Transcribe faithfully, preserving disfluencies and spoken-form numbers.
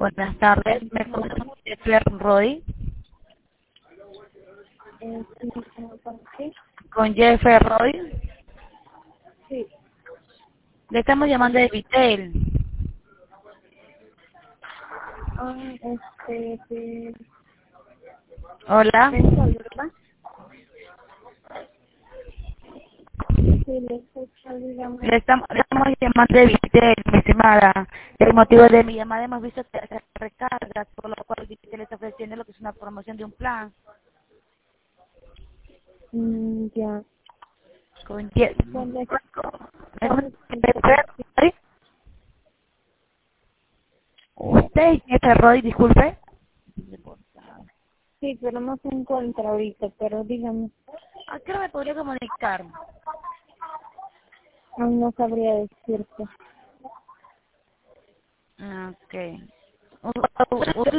Buenas tardes, me comunico con Jeffrey Roy. Eh, sí, ¿cómo para qué? Con Jeffrey Roy. Sí. Le estamos llamando de Vitel. Ah, este, de Hola. Rental, ¿verdad? Sí, le escucho, dígame. Le estamos, le estamos llamando de Vitel, mi estimada. El motivo de mi llamada hemos visto que hace recargas, por lo cual Vitel está ofreciendo lo que es una promoción de un plan. Mm, ya. Con Je- ¿Cuál es, con- cuál es el Jeffrey precio? Roy. Usted, Jeffrey Roy, disculpe. Sí, pero no se encuentra ahorita, pero dígame. ¿A qué hora me podría comunicar? Aún no sabría decirte. Ok. ¿Usted